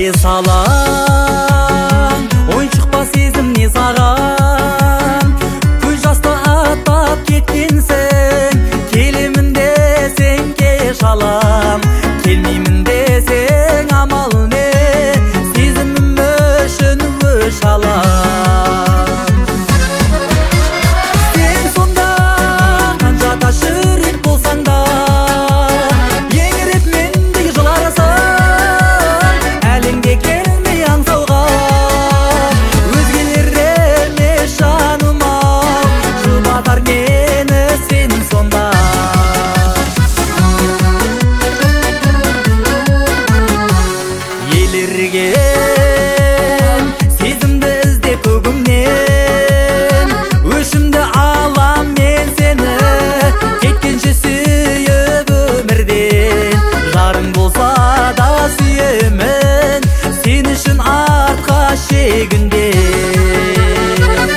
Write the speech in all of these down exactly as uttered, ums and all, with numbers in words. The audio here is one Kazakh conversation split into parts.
Ие салам, ой шықпа сезім не саған. Көз жасты аттап кеткенсің, келемін десең кеш алам. Келмеймін десең амал не, сезімім үшін өш алам. Сен сонда қанша таш жүрек болсаң да, еңіреп мендей жыларсың. Әліңде келмей аңсауға, өзгелер емес жаныма, жұбатар мені сен сонда. Елірген сезімді іздеп көгімнен, өшімді алам мен сені, кеткенше сүйіп өмірден. Жарың болса да сүйемін, сен үшін артқа шегінген.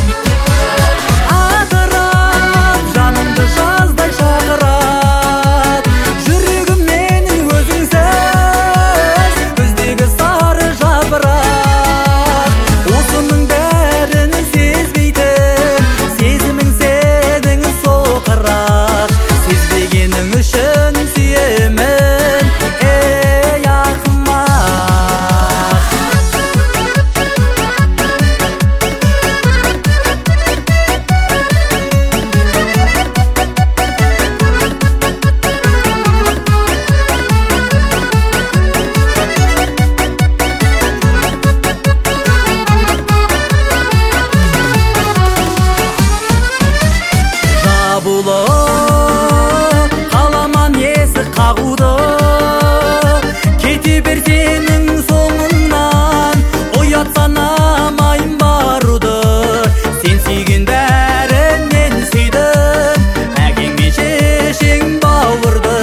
Атырап жанымды жаздай шақырап, жүрегім менің өзіңсіз, күздегі сары жапырақ. Осының бәрін сезбейтін, сезімің сенің соқырақ. Сезбегенің үшін сүйемін, ей ақымақ. Жабулы қаламан есік қағуды, кете бер сенің соңыңнан, ұят санамайын баруды. Сен сүйген бәрін мен сүйдім, әкең мен шешең бауырды.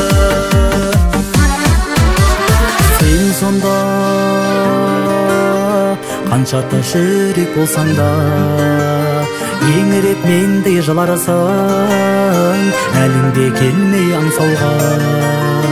Сен сонда қанша таш жүрек болсаң да, еңіреп мендей жыларсың, әліңде келмей аңсауға.